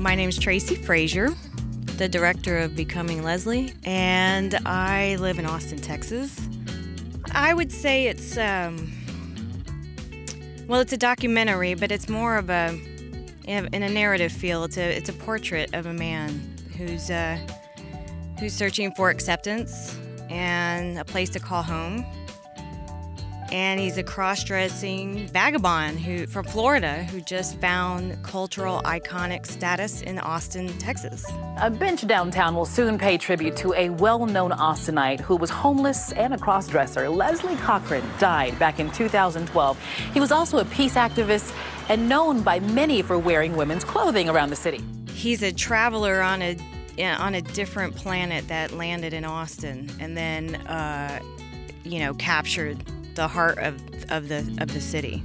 My name's Tracy Frazier, the director of Becoming Leslie, and I live in Austin, Texas. I would say it's a documentary, but it's more of in a narrative feel. It's a portrait of a man who's searching for acceptance and a place to call home. And he's a cross-dressing vagabond from Florida who just found cultural iconic status in Austin, Texas. A bench downtown will soon pay tribute to a well-known Austinite who was homeless and a cross-dresser. Leslie Cochran died back in 2012. He was also a peace activist and known by many for wearing women's clothing around the city. He's a traveler on a different planet that landed in Austin and then, captured the heart of the city.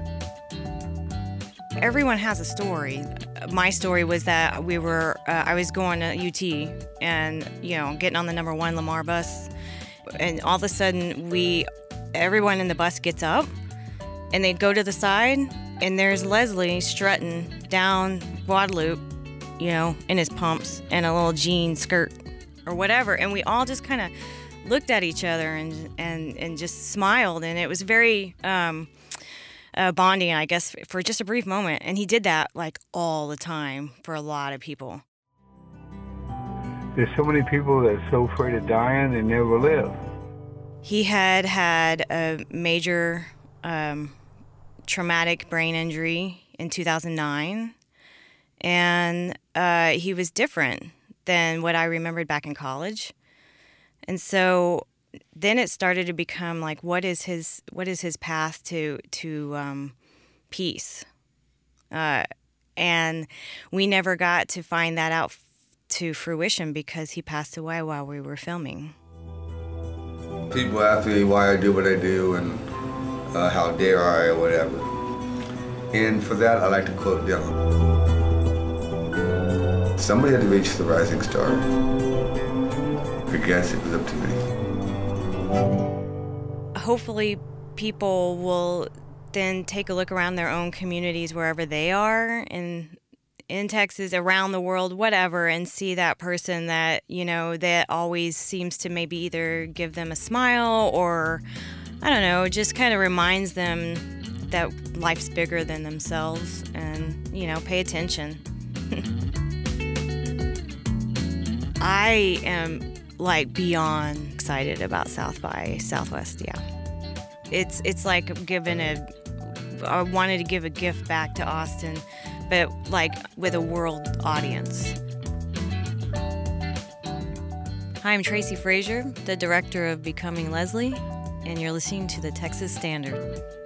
Everyone has a story. My story was that I was going to UT and, getting on the number 1 Lamar bus, and all of a sudden everyone in the bus gets up and they'd go to the side and there's Leslie strutting down Guadalupe, in his pumps and a little jean skirt or whatever, and we all just kind of looked at each other and just smiled, and it was very bonding, I guess, for just a brief moment. And he did that like all the time for a lot of people. There's so many people that are so afraid of dying they never live. He had a major traumatic brain injury in 2009, and he was different than what I remembered back in college. And so then it started to become like, what is his path to peace? And we never got to find that out to fruition because he passed away while we were filming. People ask me why I do what I do and how dare I or whatever. And for that, I like to quote Dylan. Somebody had to reach the rising star. I guess it was up to me. Hopefully people will then take a look around their own communities wherever they are in Texas, around the world, whatever, and see that person that, that always seems to maybe either give them a smile or, I don't know, just kind of reminds them that life's bigger than themselves and, pay attention. I am beyond excited about South by Southwest, yeah. It's like I wanted to give a gift back to Austin, but with a world audience. Hi, I'm Tracy Frazier, the director of Becoming Leslie, and you're listening to the Texas Standard.